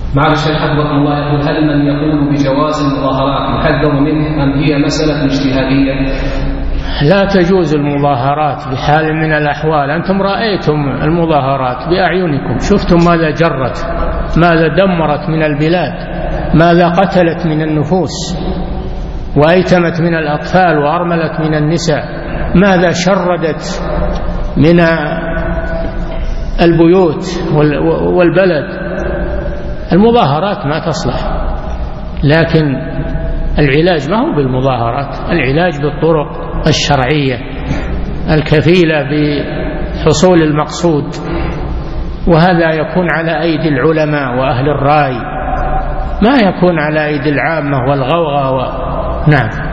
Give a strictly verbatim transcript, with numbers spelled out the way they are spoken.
مع الشيخ حفظكم الله يقول: هل من يقول بجواز المظاهرات محذر منه أم هي مسألة اجتهادية؟ لا تجوز المظاهرات بحال من الأحوال. أنتم رأيتم المظاهرات بأعينكم، شفتم ماذا جرت، ماذا دمرت من البلاد، ماذا قتلت من النفوس وأيتمت من الأطفال وأرملت من النساء، ماذا شردت من البيوت والبلد. المظاهرات ما تصلح، لكن العلاج ما هو بالمظاهرات، العلاج بالطرق الشرعية الكفيلة بحصول المقصود، وهذا يكون على أيدي العلماء وأهل الرأي، ما يكون على أيدي العامة والغوغاء و... نعم.